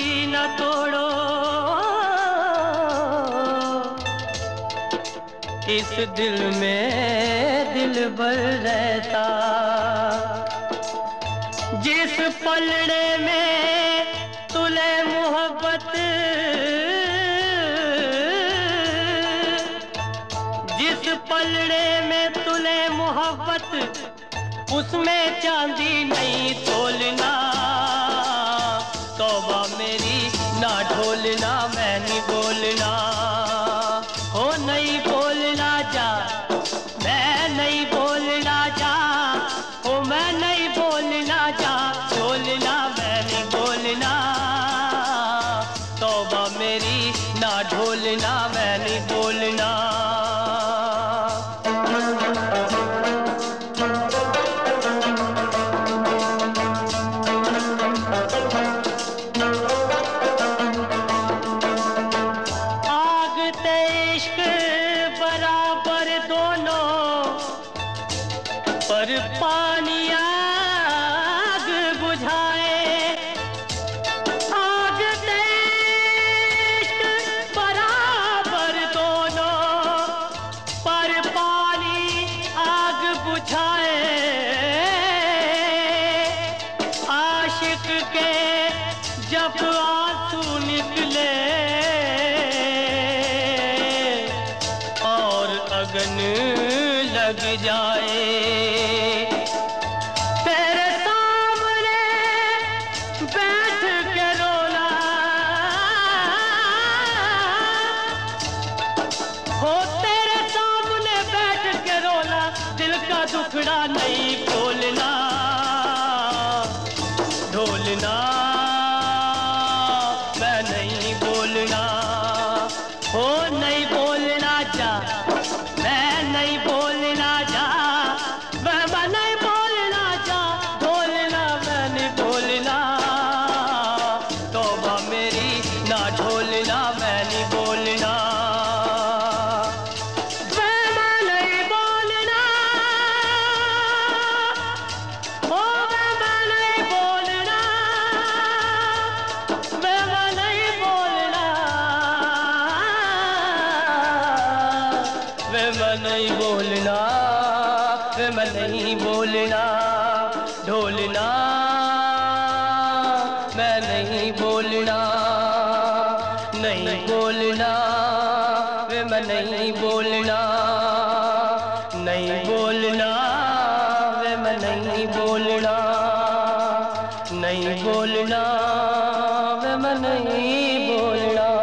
न तोड़ो इस दिल में दिलबर रहता। जिस पलड़े में तुले मोहब्बत, जिस पलड़े में तुले मोहब्बत, उसमें चांदी नहीं तोलना। तौबा मेरी ना ढोलना, मैं नहीं बोलना, हो नहीं बोलना जा, मैं नहीं बोलना जा, हो मैं नहीं बोलना जा, ढोलना मैं नहीं बोलना। तौबा मेरी ना ढोलना, मैं नहीं बोलना। पर पानी आग बुझाए, आग इश्क बराबर दोनों, पर पानी आग बुझाए। आशिक के जब आंसू निकले और अगन लग जाए, तेरे सामने बैठ के रोना, हो तेरे सामने बैठ के रोना, दिल का दुखड़ा नहीं खोलना। ढोलना मैं नहीं बोलना, हो नहीं बोलना जा, मैं नहीं बोलना जा, मैं नहीं बोलना जा, ढोलना मैं नहीं बोलना। तौबा मेरी ना ढोलना, मैं नहीं बोलना, मैं नहीं बोलना, ओ मैं नहीं बोलना, मैं नहीं बोलना, मैं नहीं बोलना, मैं नहीं बोलना। ढोलना मैं नहीं बोलना, नहीं बोलना, मैं नहीं बोलना, नहीं बोलना, मैं नहीं बोलना, नहीं बोलना, मैं नहीं बोलना।